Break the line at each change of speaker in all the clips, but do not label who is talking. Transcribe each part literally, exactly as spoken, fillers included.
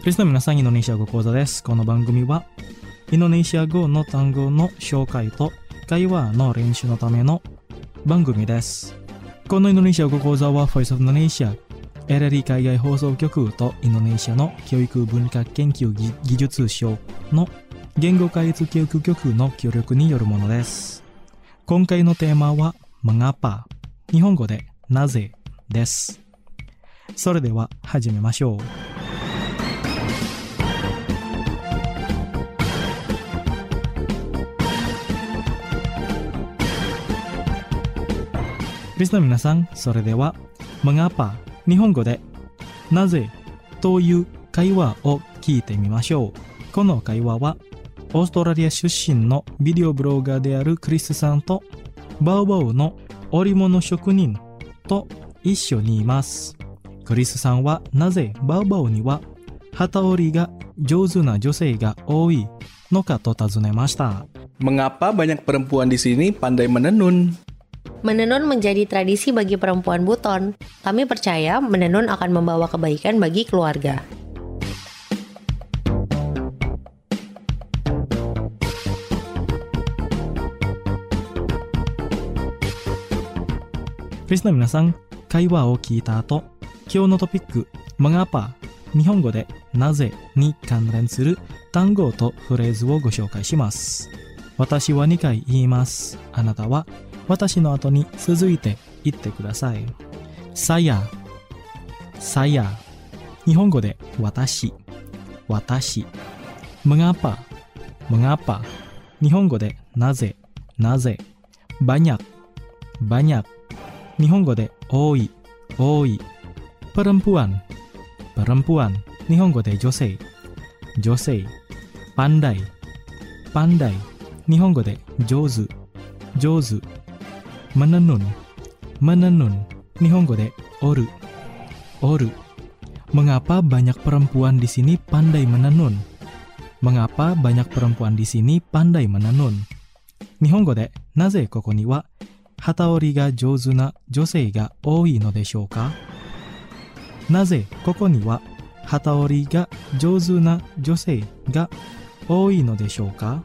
リスナーの皆さん、インドネシア語講座です。この番組はインドネシア語の単語の紹介と会話の練習のための番組です。このインドネシア語講座は Voice of Indonesia、エルエルイー 海外放送局とインドネシアの教育文化研究技術省の言語開発教育局の協力によるものです。今回のテーマは Mengapa、日本語でなぜです。それでは始めましょう。リスナーの皆さん、それでは Mengapa、日本語でなぜという会話を聞いてみましょう。この会話はオーストラリア出身のビデオブロガーであるクリスさんとバウバウの織物職人と一緒にいます。クリスさんはなぜバウバウには機織りが上手な女性が多いのかと尋ねました。
Mengapa banyak perempuan di sini pandai menenun?
Menenun menjadi tradisi bagi perempuan Buton. Kami percaya menenun akan membawa kebaikan bagi keluarga.
Listener の皆さん、会話を聞いた後、今日のトピック、Mengapa、日本語でなぜに関連する単語とフレーズをご紹介します。私はにかい言います。あなたは私の後に続いて言ってください。saya、saya、日本語で私、私。mengapa、mengapa、日本語でなぜ、なぜ。banyak、banyak、日本語で多い、多い。perempuan、perempuan、日本語で女性、女性。pandai、pandai、日本語で上手、上手。menenun、menenun、日本語で織る、織る。Mengapa banyak perempuan di sini pandai menenun? Mengapa banyak perempuan di sini pandai menenun? 日本語でなぜここには機織りが上手な女性が多いのでしょうか？なぜここには機織りが上手な女性が多いのでしょうか？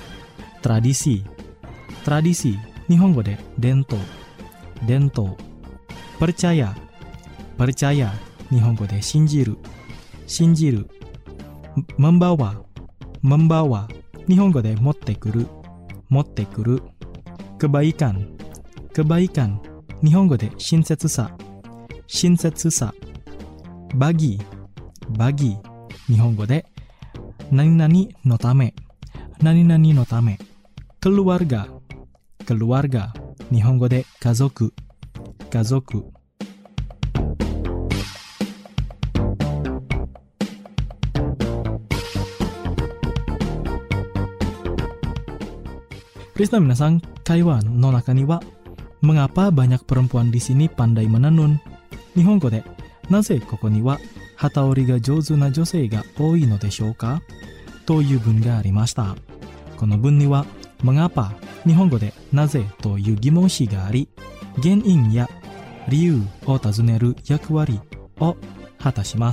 Tradisi、tradisi、日本語で伝統、伝統。percaya、percaya、日本語で信じる、信じる。membawa、membawa、日本語で持ってくる、持ってくる。kebaikan、kebaikan、日本語で親切さ、親切さ。bagi、bagi、日本語で何々のため、何々のため。keluarga、keluarga、日本語で家族、家族。リスナーの皆さん、会話の中には Mengapa banyak perempuan di sini pandai menenun? 日本語でなぜここには機織りが上手な女性が多いのでしょうかという文がありました。この文には Mengapa、日本語でなぜという疑問詞があり、原因や理由を尋ねる役割を果たします。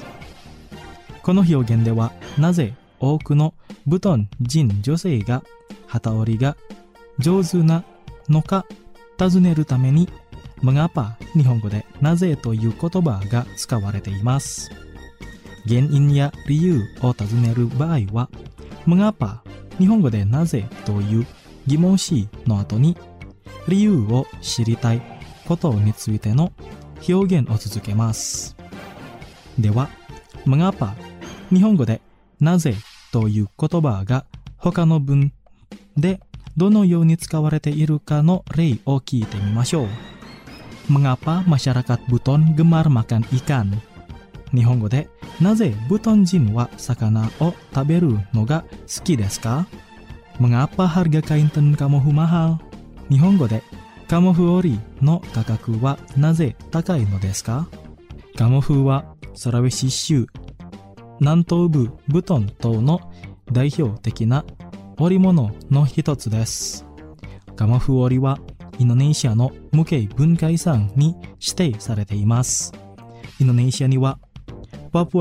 この表現では、なぜ多くのブトン人女性が機織りが上手なのか尋ねるために、Mengapa、日本語でなぜという言葉が使われています。原因や理由を尋ねる場合は、Mengapa、日本語でなぜという疑問詞の後に理由を知りたいことについての表現を続けます。では、Mengapa、日本語でなぜという言葉が他の文でどのように使われているかの例を聞いてみましょう。Mengapa masyarakat Buton gemar makan ikan? 日本語でなぜブトン人は魚を食べるのが好きですか？ Mengapa harga kain tenun kamofu mahal? 日本語でカモフ織りの価格はなぜ高いのですか？カモフはサラウェシ州南東部ブトン島の代表的な織物の一つです。カモフ織りはインドネシアの無形文化遺産に指定されています。インドネシアにはパプア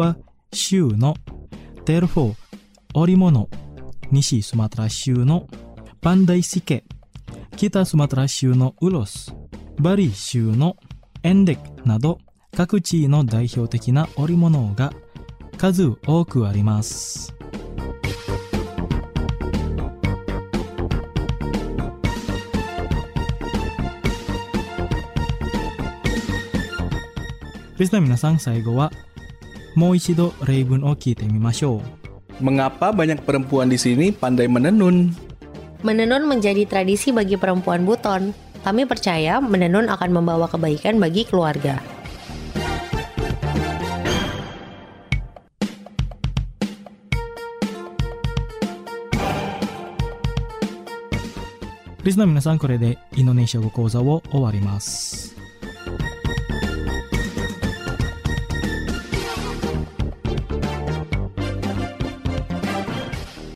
州のテルフォ織物、西スマトラ州のパンダイシケ、北スマトラ州のウロス、バリ州のエンデクなど各地の代表的な織物が数多くあります。リスナー皆さん、最後はもう一度例文を聞いてみましょう。
Mengapa banyak perempuan di sini pandai menenun?
Menenun menjadi tradisi bagi perempuan Buton. Kami percaya menenun akan membawa kebaikan bagi keluarga.
Listener 皆さん、これでインドネシア語講座を終わります。